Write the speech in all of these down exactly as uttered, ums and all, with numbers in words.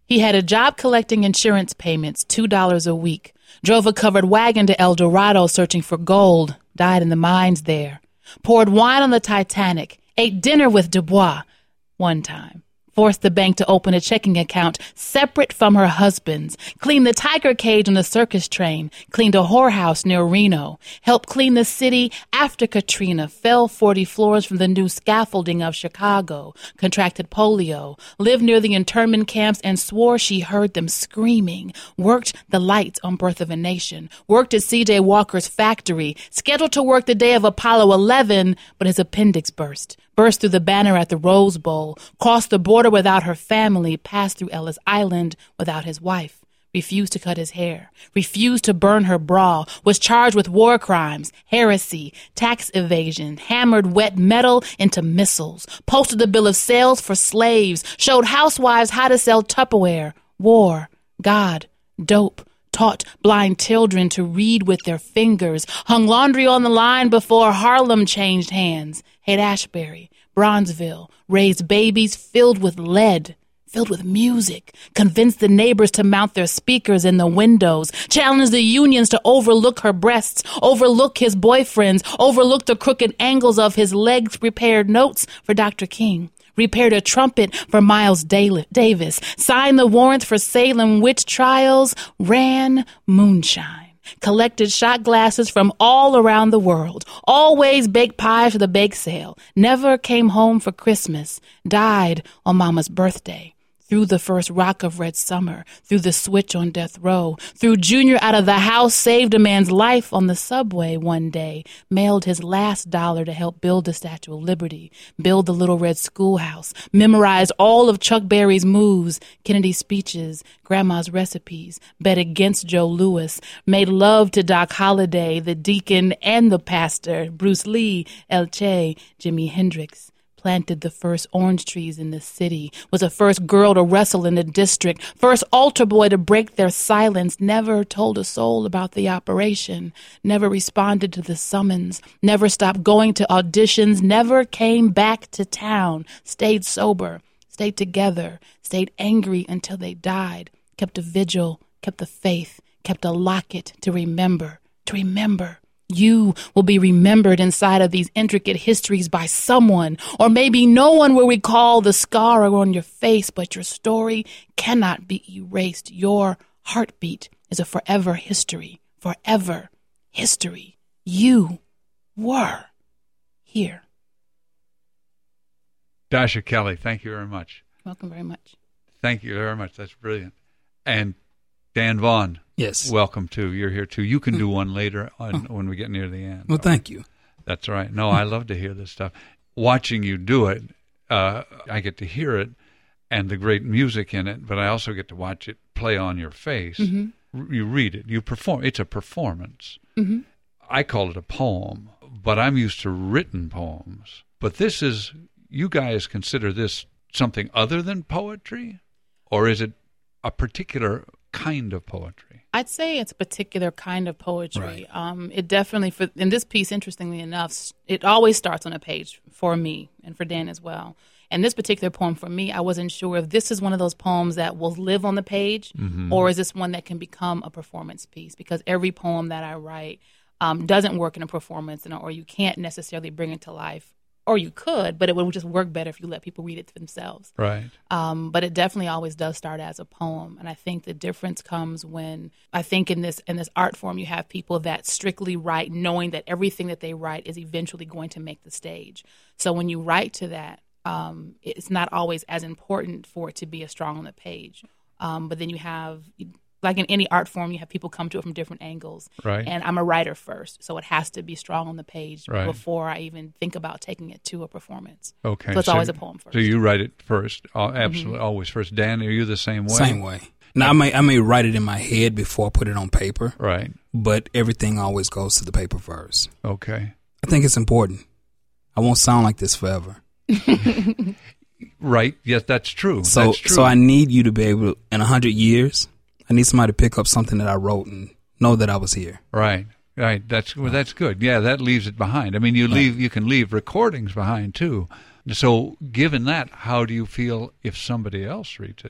He had a job collecting insurance payments, two dollars a week. Drove a covered wagon to El Dorado searching for gold. Died in the mines there. Poured wine on the Titanic. Ate dinner with Dubois one time. Forced the bank to open a checking account separate from her husband's. Cleaned the tiger cage on the circus train. Cleaned a whorehouse near Reno. Helped clean the city after Katrina. Fell forty floors from the new scaffolding of Chicago. Contracted polio. Lived near the internment camps and swore she heard them screaming. Worked the lights on Birth of a Nation. Worked at C J Walker's factory. Scheduled to work the day of Apollo eleven, but his appendix burst. Burst through the banner at the Rose Bowl, crossed the border without her family, passed through Ellis Island without his wife, refused to cut his hair, refused to burn her bra, was charged with war crimes, heresy, tax evasion, hammered wet metal into missiles, posted the bill of sales for slaves, showed housewives how to sell Tupperware, war, God, dope, taught blind children to read with their fingers, hung laundry on the line before Harlem changed hands, Haight-Ashbury, Bronzeville, raised babies filled with lead, filled with music, convinced the neighbors to mount their speakers in the windows, challenged the unions to overlook her breasts, overlook his boyfriends, overlook the crooked angles of his legs, prepared notes for Doctor King, repaired a trumpet for Miles Davis, signed the warrants for Salem witch trials, ran moonshine. Collected shot glasses from all around the world, always baked pies for the bake sale, never came home for Christmas, died on Mama's birthday, threw the first rock of Red Summer, threw the switch on death row, threw Junior out of the house, saved a man's life on the subway one day, mailed his last dollar to help build the Statue of Liberty, build the Little Red Schoolhouse, memorized all of Chuck Berry's moves, Kennedy's speeches, Grandma's recipes, bet against Joe Louis, made love to Doc Holliday, the deacon and the pastor, Bruce Lee, El Che, Jimi Hendrix. Planted the first orange trees in the city, was the first girl to wrestle in the district, first altar boy to break their silence, never told a soul about the operation, never responded to the summons, never stopped going to auditions, never came back to town, stayed sober, stayed together, stayed angry until they died, kept a vigil, kept the faith, kept a locket to remember, to remember. You will be remembered inside of these intricate histories by someone, or maybe no one will recall the scar on your face, but your story cannot be erased. Your heartbeat is a forever history, forever history. You were here. Dasha Kelly, thank you very much. Welcome very much. Thank you very much. That's brilliant. And Dan Vaughn. Yes. Welcome, too. You're here, too. You can do one later on oh. when we get near the end. Well, thank you. That's right. No, I love to hear this stuff. Watching you do it, uh, I get to hear it and the great music in it, but I also get to watch it play on your face. Mm-hmm. You read it. You perform. It's a performance. Mm-hmm. I call it a poem, but I'm used to written poems. But this is, you guys consider this something other than poetry? Or is it a particular kind of poetry? I'd say it's a particular kind of poetry. Right. Um, it definitely, for in this piece, interestingly enough, it always starts on a page for me and for Dan as well. And this particular poem for me, I wasn't sure if this is one of those poems that will live on the page, mm-hmm. or is this one that can become a performance piece? Because every poem that I write um, doesn't work in a performance, and, or you can't necessarily bring it to life. Or you could, but it would just work better if you let people read it for themselves. Right. Um, but it definitely always does start as a poem. And I think the difference comes when, I think in this in this art form, you have people that strictly write knowing that everything that they write is eventually going to make the stage. So when you write to that, um, it's not always as important for it to be as strong on the page. Um, but then you have... Like in any art form, you have people come to it from different angles. Right. And I'm a writer first, so it has to be strong on the page right. before I even think about taking it to a performance. Okay. So it's so, always a poem first. So you write it first, absolutely, mm-hmm. always first. Dan, are you the same way? Same way. Now, I may, I may write it in my head before I put it on paper. Right. But everything always goes to the paper first. Okay. I think it's important. I won't sound like this forever. Right. Yes, that's true. So, that's true. So I need you to be able to, in a hundred years, I need somebody to pick up something that I wrote and know that I was here. Right, right. That's well, that's good. Yeah, that leaves it behind. I mean, you leave, right. you can leave recordings behind too. So, given that, how do you feel if somebody else reads it?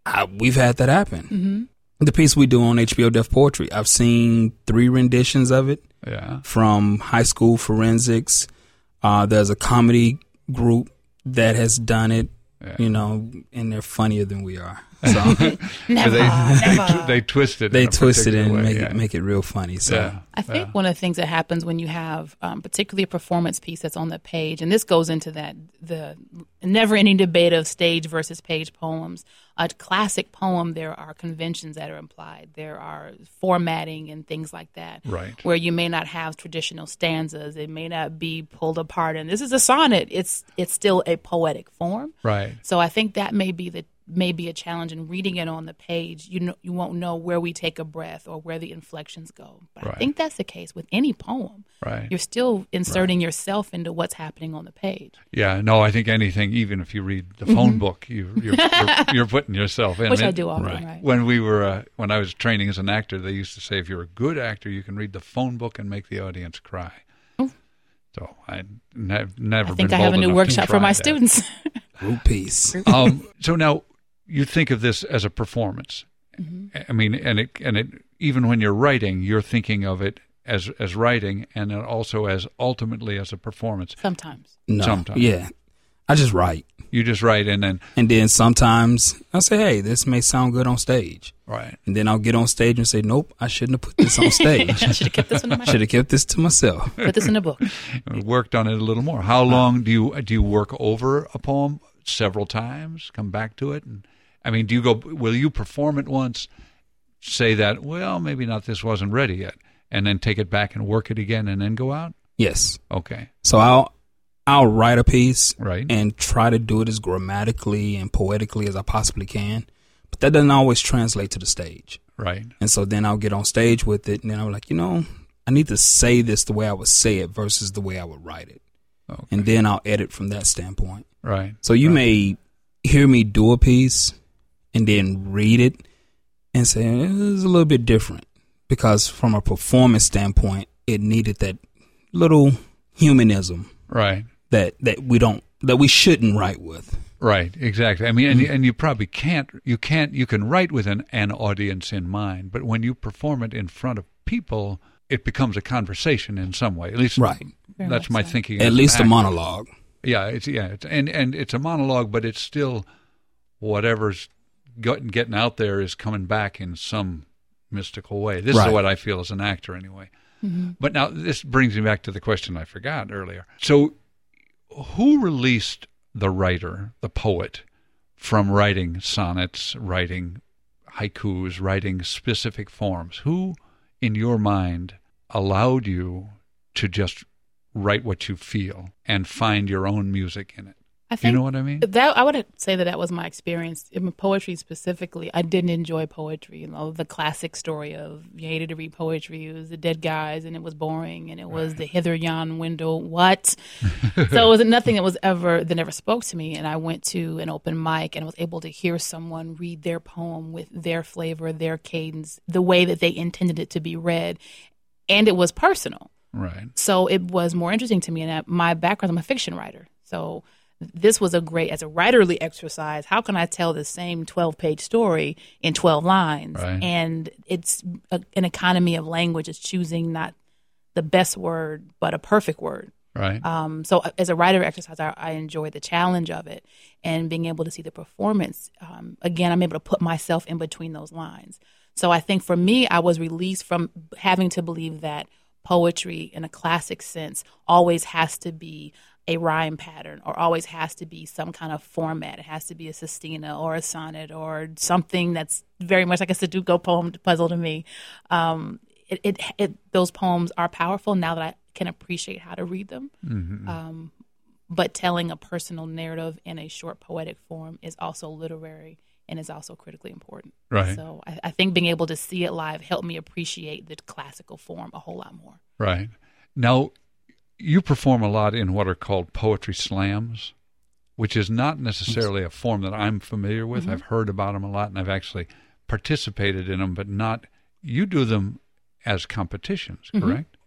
I, we've had that happen. Mm-hmm. The piece we do on H B O Deaf Poetry, I've seen three renditions of it. Yeah. From high school forensics. Uh, there's a comedy group that has done it, yeah. you know, and they're funnier than we are. So never, they, never. They, they twist it. They twist it and way, make yeah. it make it real funny. So yeah. I think yeah. one of the things that happens when you have, um, particularly a performance piece that's on the page, and this goes into that the never-ending debate of stage versus page poems. A classic poem, there are conventions that are implied. There are formatting and things like that, right? Where you may not have traditional stanzas. It may not be pulled apart. And this is a sonnet. It's it's still a poetic form, right? So I think that may be the may be a challenge in reading it on the page. You know, you won't know where we take a breath or where the inflections go. But right. I think that's the case with any poem. Right. You're still inserting right. yourself into what's happening on the page. Yeah. No, I think anything, even if you read the phone mm-hmm. book, you, you're, you're, you're putting yourself in. Which I, mean, I do often, right. right. When we were, uh, when I was training as an actor, they used to say, if you're a good actor, you can read the phone book and make the audience cry. Ooh. So I ne- never I think been I have bold a new enough workshop to for my try that. students. group piece. um, so now you think of this as a performance. Mm-hmm. I mean, and it, and it, even when you're writing, you're thinking of it as, as writing and then also as ultimately as a performance. Sometimes. No, Sometimes. yeah. I just write. You just write and then... And then sometimes I'll say, hey, this may sound good on stage. Right. And then I'll get on stage and say, nope, I shouldn't have put this on stage. I should have kept this in my Should have kept this to myself. Put this in a book. Worked on it a little more. How long do you do you work over a poem several times, come back to it? And I mean, do you go, will you perform it once, say that, well, maybe not, this wasn't ready yet, and then take it back and work it again and then go out? Yes. Okay. So I'll I'll write a piece right. and try to do it as grammatically and poetically as I possibly can. But that doesn't always translate to the stage. Right. And so then I'll get on stage with it, and then I'm like, you know, I need to say this the way I would say it versus the way I would write it. Okay. And then I'll edit from that standpoint. Right. So you right. may hear me do a piece and then read it and say, it's a little bit different. Because from a performance standpoint, it needed that little humanism. Right. That, that we don't, that we shouldn't write with. Right, exactly. I mean, and, and you probably can't, you can't, you can write with an, an audience in mind, but when you perform it in front of people, it becomes a conversation in some way. At least right. that's my so. thinking. At least a monologue. Yeah, it's, yeah, it's, and, and it's a monologue, but it's still whatever's getting, getting out there is coming back in some mystical way. This right. is what I feel as an actor anyway. Mm-hmm. But now this brings me back to the question I forgot earlier. So who released the writer, the poet, from writing sonnets, writing haikus, writing specific forms? Who, in your mind, allowed you to just write what you feel and find your own music in it? I think you know what I mean? That I would say that that was my experience. In poetry specifically, I didn't enjoy poetry. You know, the classic story of you hated to read poetry. It was the dead guys, and it was boring, and it was right. the hither yon window. What? So it was nothing that was ever that never spoke to me. And I went to an open mic and was able to hear someone read their poem with their flavor, their cadence, the way that they intended it to be read, and it was personal. Right. So it was more interesting to me. And I, my background, I'm a fiction writer, so. This was a great, as a writerly exercise, how can I tell the same twelve-page story in twelve lines? Right. And it's a, an economy of language. It's choosing not the best word, but a perfect word. Right. Um, so as a writer exercise, I, I enjoy the challenge of it and being able to see the performance. Um, again, I'm able to put myself in between those lines. So I think for me, I was released from having to believe that poetry in a classic sense always has to be a rhyme pattern or always has to be some kind of format. It has to be a sestina or a sonnet or something that's very much like a Sudoku poem puzzle to me. Um, it, it, it, those poems are powerful now that I can appreciate how to read them. Mm-hmm. Um, but telling a personal narrative in a short poetic form is also literary and is also critically important. Right. So I, I think being able to see it live helped me appreciate the classical form a whole lot more. Right. Now, you perform a lot in what are called poetry slams, which is not necessarily a form that I'm familiar with. Mm-hmm. I've heard about them a lot, and I've actually participated in them, but not. You do them as competitions, correct?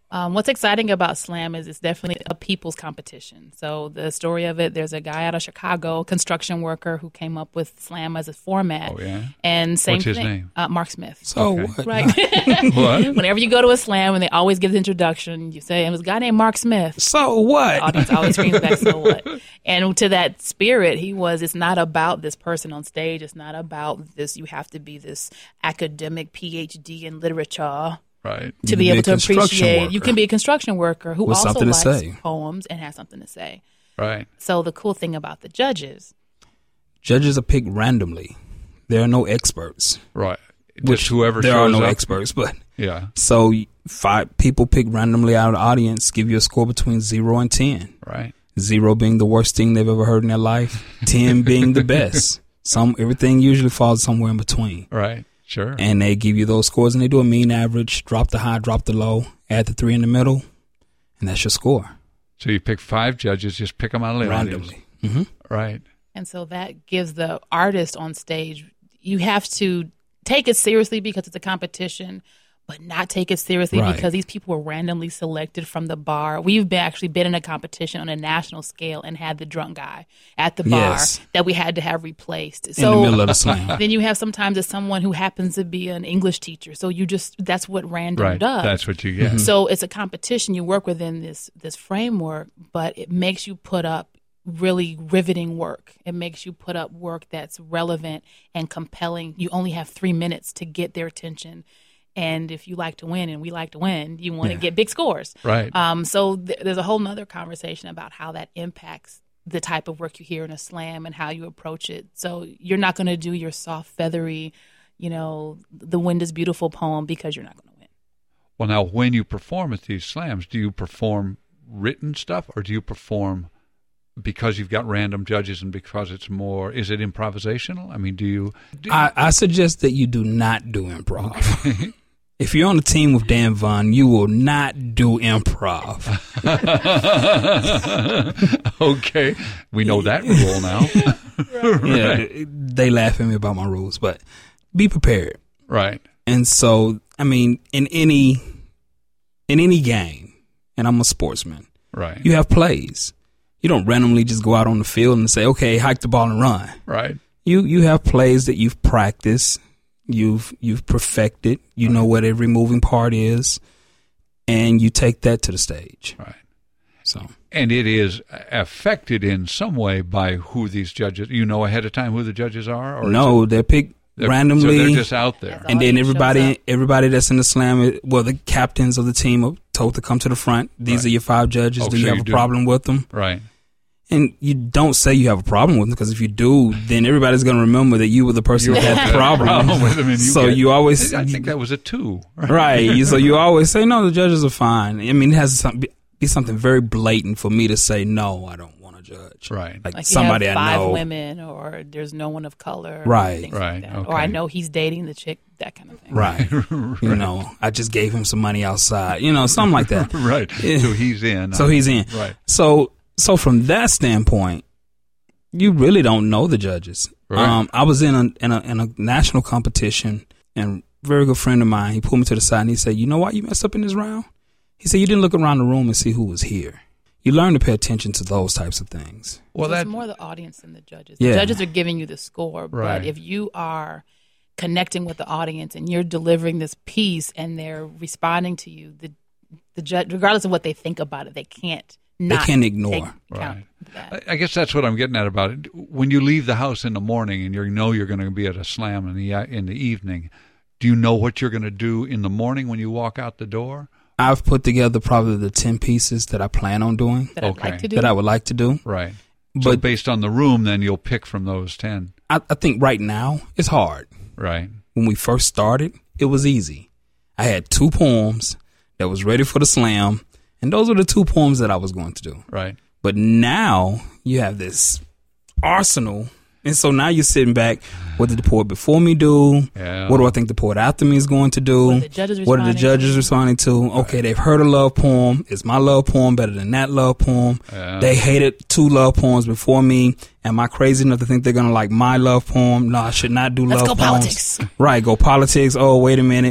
Um, what's exciting about Slam is it's definitely a people's competition. So the story of it, there's a guy out of Chicago, construction worker, who came up with Slam as a format. Oh, yeah? And same What's his thing. name? Uh, Mark Smith. So Okay. what? Right. What? Whenever you go to a Slam and they always give the introduction, you say, it was a guy named Mark Smith. So what? Audience always screams back, so what? And to that spirit, he was, it's not about this person on stage. It's not about this, you have to be this academic P H D in literature Right. to You be can be able a to construction appreciate. worker. You can be a construction worker who With also something to likes say. poems and has something to say. Right. So the cool thing about the judges, Judges are picked randomly. There are no experts. Right. Which Just whoever there shows are no up. experts, but Yeah. so five people pick randomly out of the audience, give you a score between zero and ten. Right. Zero being the worst thing they've ever heard in their life, ten being the best. Some everything usually falls somewhere in between. Right. Sure. And they give you those scores, and they do a mean average, drop the high, drop the low, add the three in the middle, and that's your score So you pick five judges, just pick them out of the audience. randomly. hmm Right. and so that gives the artist on stage, you have to take it seriously because it's a competition, but not take it seriously Right. because these people were randomly selected from the bar. We've been actually been in a competition on a national scale and had the drunk guy at the bar Yes. that we had to have replaced. In So the middle of the slam. then you have sometimes it's someone who happens to be an English teacher. So you just, that's what random Right. does. That's what you get. So it's a competition. You work within this this framework, but it makes you put up really riveting work. It makes you put up work that's relevant and compelling. You only have three minutes to get their attention. And if you like to win, and we like to win, you want to Yeah. get big scores. Right. Um, so th- there's a whole nother conversation about how that impacts the type of work you hear in a slam and how you approach it. So you're not going to do your soft, feathery, you know, the wind is beautiful poem because you're not going to win. Well, now, when you perform at these slams, do you perform written stuff, or do you perform because you've got random judges and because it's more, is it improvisational? I mean, do you? Do I, I suggest that you do not do improv. If you're on a team with Dan Vaughn, you will not do improv. Okay. We know that rule now. Yeah, they laugh at me about my rules, but be prepared. Right. And so, I mean, in any in any game, and I'm a sportsman, Right. you have plays. You don't randomly just go out on the field and say, "Okay, hike the ball and run." Right. You you have plays that you've practiced, you've you've perfected. You know what every moving part is, and you take that to the stage. Right. So And it is affected in some way by who these judges, you know ahead of time who the judges are? Or no, they're picked they're, randomly. So they're just out there. And then audience shows everybody, up. everybody that's in the slam, well, the captains of the team are told to come to the front. These Right. are your five judges. Oh, do you so have you a do. problem with them? Right. And you don't say you have a problem with them, because if you do, then everybody's going to remember that you were the person You that had had the a problem. problem with them and you so get- you always, I think that was a two. right? You- So you always say, no, the judges are fine. I mean, it has to be, be something very blatant for me to say, no, I don't want to judge. Right. Like, Like somebody you have I five know. women, or there's no one of color, Right. things Right, like that. Or I okay. know he's dating the chick, that kind of thing. Right. You know, I just gave him some money outside, you know, something like that. Right. Yeah. So he's in. So he's in. Right. So, so from that standpoint, you really don't know the judges. Right. Um, I was in a, in a in a national competition, and a very good friend of mine, he pulled me to the side and he said, "You know why you messed up in this round?" He said, "You didn't look around the room and see who was here." You learn to pay attention to those types of things. Well, So that it's more the audience than the judges. Yeah. The judges are giving you the score, but Right. if you are connecting with the audience and you're delivering this piece and they're responding to you, the the judge, regardless of what they think about it, they can't not can't ignore. take Right. account of that. I I guess that's what I'm getting at about it. When you leave the house in the morning and you know you're going to be at a slam in the in the evening, do you know what you're going to do in the morning when you walk out the door? I've put together probably the ten pieces that I plan on doing, That I'd Okay. like to do. that I would like to do. Right. So But based on the room, then you'll pick from those ten. I, I think right now it's hard. Right. When we first started, it was easy. I had two poems that was ready for the slam, and those were the two poems that I was going to do. Right. But now you have this arsenal, and so now you're sitting back. What did the poet before me do? Yeah. What do I think the poet after me is going to do? What are the judges What are the responding judges to? responding to? Okay, they've heard a love poem. Is my love poem better than that love poem? Yeah. They hated two love poems before me. Am I crazy enough to think they're going to like my love poem? No, I should not do Let's love go poems. politics. Right, go politics. Oh, wait a minute.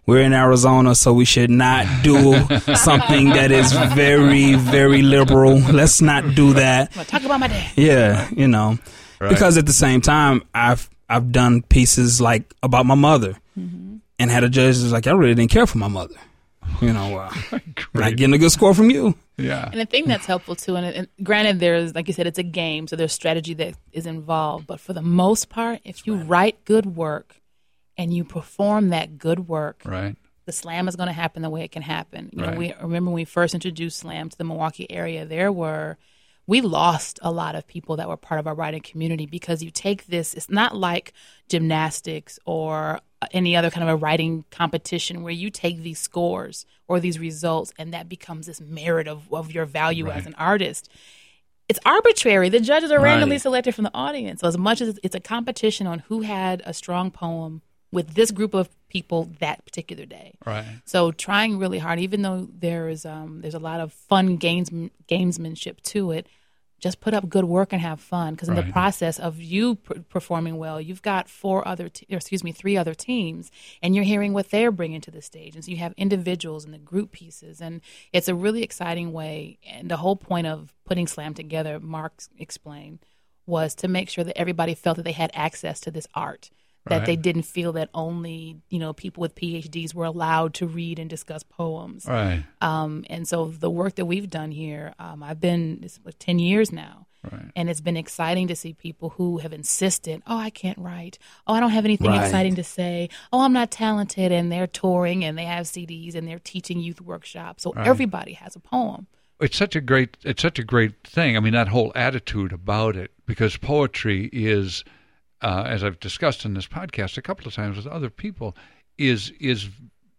we're in Arizona, so we should not do something that is very, very liberal. Let's not do that. Talk about my dad. Yeah, you know, right. Because at the same time, I've I've done pieces like about my mother, mm-hmm. and had a judge who's like, I really didn't care for my mother. You know, uh, not getting a good score from you. Yeah. And the thing that's helpful too, and, and granted, there's, like you said, it's a game, so there's strategy that is involved. But for the most part, if you write good work and you perform that good work, right, the slam is going to happen the way it can happen. You right. know, we remember when we first introduced slam to the Milwaukee area, there were we lost a lot of people that were part of our writing community because you take this. It's not like gymnastics or any other kind of a writing competition where you take these scores or these results and that becomes this merit of, of your value right. as an artist. It's arbitrary. The judges are right. randomly selected from the audience. So as much as it's a competition on who had a strong poem with this group of people that particular day. Right. So trying really hard, even though there is um, there's a lot of fun games gamesmanship to it, just put up good work and have fun. Because in right. the process of you p- performing well, you've got four other, te- or excuse me, three other teams, and you're hearing what they're bringing to the stage. And so you have individuals and the group pieces, and it's a really exciting way. And the whole point of putting Slam together, Mark explained, was to make sure that everybody felt that they had access to this art. That right. they didn't feel that only, you know, people with P H Ds were allowed to read and discuss poems. Right. Um, and so the work that we've done here, um, I've been it's like ten years now. Right. And it's been exciting to see people who have insisted, oh, I can't write. Oh, I don't have anything right. exciting to say. Oh, I'm not talented. And they're touring and they have C Ds and they're teaching youth workshops. So right. everybody has a poem. It's such a great, it's such a great thing. I mean, that whole attitude about it, because poetry is... Uh, as I've discussed in this podcast a couple of times with other people, is is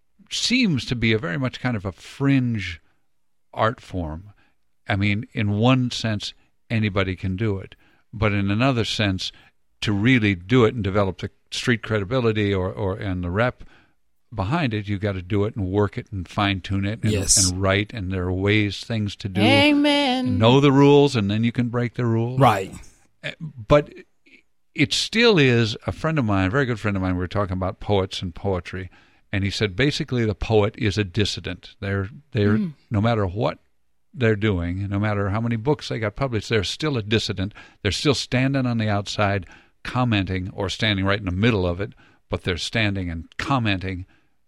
seems to be a very much kind of a fringe art form. I mean, in one sense, anybody can do it, but in another sense, to really do it and develop the street credibility or, or and the rep behind it, you've got to do it and work it and fine tune it and, yes. and write. And there are ways, things to do. Amen. Know the rules, and then you can break the rules. Right. But it still is a friend of mine, a very good friend of mine. We were talking about poets and poetry, and he said basically the poet is a dissident. They're they're mm. no matter what they're doing, no matter how many books they got published, they're still a dissident. They're still standing on the outside, commenting, or standing right in the middle of it, but they're standing and commenting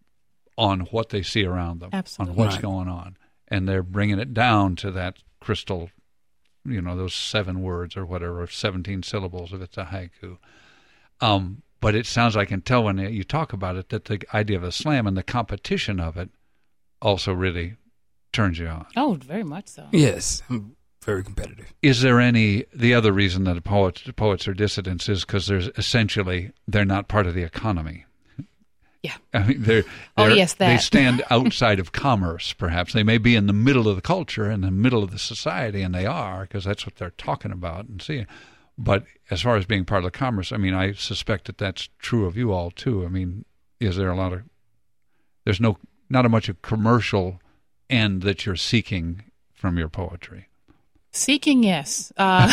on what they see around them, Absolutely. on what's right. going on, and they're bringing it down to that crystal. You know, those seven words or whatever, or seventeen syllables if it's a haiku. Um, but it sounds, I can tell when you talk about it, that the idea of a slam and the competition of it also really turns you on. Oh, very much so. Yes, I'm very competitive. Is there any, the other reason that poets, poets are dissidents is because there's essentially, they're not part of the economy. Yeah. I mean, they're, oh, they're, yes, that. they stand outside of commerce, perhaps. They may be in the middle of the culture, in the middle of the society, and they are, because that's what they're talking about and seeing. But as far as being part of the commerce, I mean, I suspect that that's true of you all, too. I mean, is there a lot of, there's no, not a much of commercial end that you're seeking from your poetry? Seeking, yes. Uh,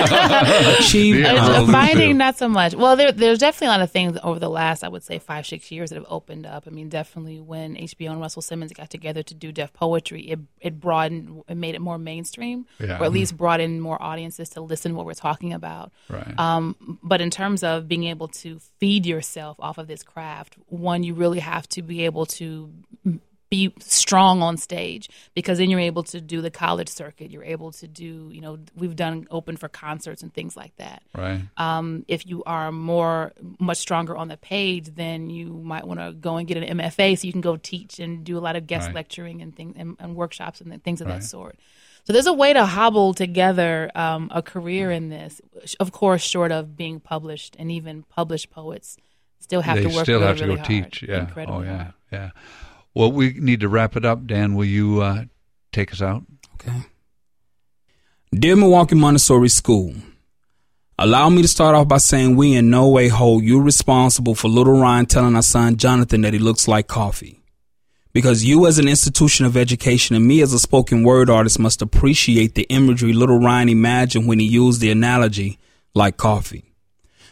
Achievement. Finding, not so much. Well, there, there's definitely a lot of things over the last, I would say, five, six years that have opened up. I mean, definitely when H B O and Russell Simmons got together to do Def Poetry, it it broadened, it made it more mainstream, yeah. or at least brought in more audiences to listen to what we're talking about. Right. Um, but in terms of being able to feed yourself off of this craft, one, you really have to be able to be strong on stage, because then you're able to do the college circuit. You're able to do, you know, we've done open for concerts and things like that. Right. Um, if you are more, much stronger on the page, then you might want to go and get an M F A so you can go teach and do a lot of guest right. lecturing and things and, and workshops and things of right. that sort. So there's a way to hobble together um, a career in this, of course, short of being published, and even published poets still have they to work still really, have to really go hard. teach. Yeah. Incredibly oh, yeah. hard. Yeah. Well, we need to wrap it up. Dan, will you uh, take us out? Okay. Dear Milwaukee Montessori School, allow me to start off by saying we in no way hold you responsible for little Ryan telling our son Jonathan that he looks like coffee. Because you as an institution of education and me as a spoken word artist must appreciate the imagery little Ryan imagined when he used the analogy like coffee.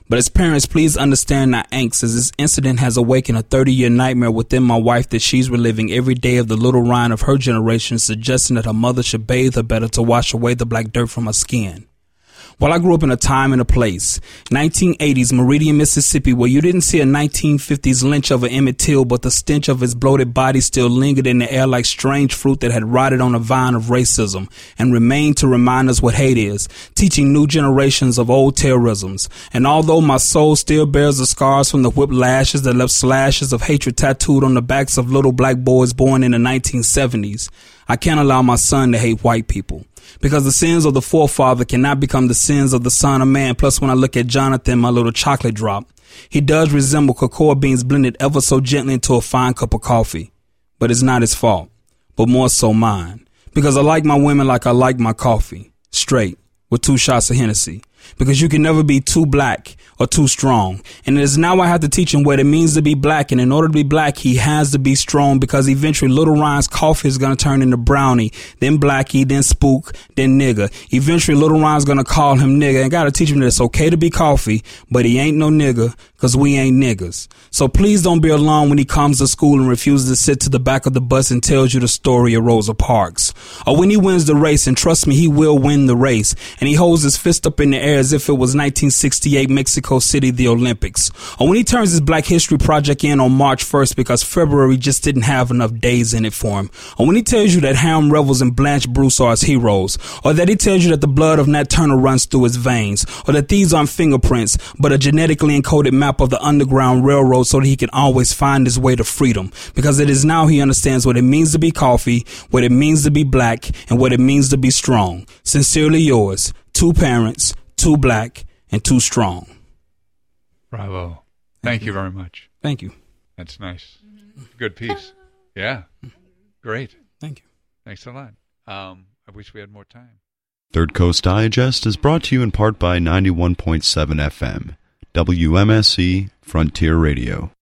But as parents, please understand our angst, as this incident has awakened a thirty-year nightmare within my wife that she's reliving every day of the little Ryan of her generation, suggesting that her mother should bathe her better to wash away the black dirt from her skin. Well, I grew up in a time and a place, nineteen eighties, Meridian, Mississippi, where you didn't see a nineteen fifties lynch of an Emmett Till, but the stench of his bloated body still lingered in the air like strange fruit that had rotted on a vine of racism and remained to remind us what hate is, teaching new generations of old terrorisms. And although my soul still bears the scars from the whip lashes that left slashes of hatred tattooed on the backs of little black boys born in the nineteen seventies, I can't allow my son to hate white people. Because the sins of the forefather cannot become the sins of the son of man. Plus, when I look at Jonathan, my little chocolate drop, he does resemble cocoa beans blended ever so gently into a fine cup of coffee. But it's not his fault, but more so mine. Because I like my women like I like my coffee, straight, with two shots of Hennessy. Because you can never be too black or too strong. And it is now I have to teach him what it means to be black. And in order to be black, he has to be strong, because eventually little Ryan's coffee is going to turn into brownie, then blackie, then spook, then nigger. Eventually little Ryan's going to call him nigger, and got to teach him that it's okay to be coffee, but he ain't no nigger, because we ain't niggers. So please don't be alarmed when he comes to school and refuses to sit to the back of the bus and tells you the story of Rosa Parks. Or when he wins the race, and trust me, he will win the race, and he holds his fist up in the air as if it was nineteen sixty-eight Mexico City, the Olympics. Or when he turns his Black History Project in on March first because February just didn't have enough days in it for him. Or when he tells you that Ham Revels and Blanche Bruce are his heroes. Or that he tells you that the blood of Nat Turner runs through his veins. Or that these aren't fingerprints, but a genetically encoded map of the Underground Railroad, so that he can always find his way to freedom. Because it is now he understands what it means to be coffee, what it means to be black, and what it means to be strong. Sincerely yours, two parents, too black, and too strong. Bravo. Thank you very much. Thank you. That's nice. Good piece. Yeah. Great. Thank you. Thanks a lot. Um, I wish we had more time. Third Coast Digest is brought to you in part by ninety-one point seven F M, W M S C Frontier Radio.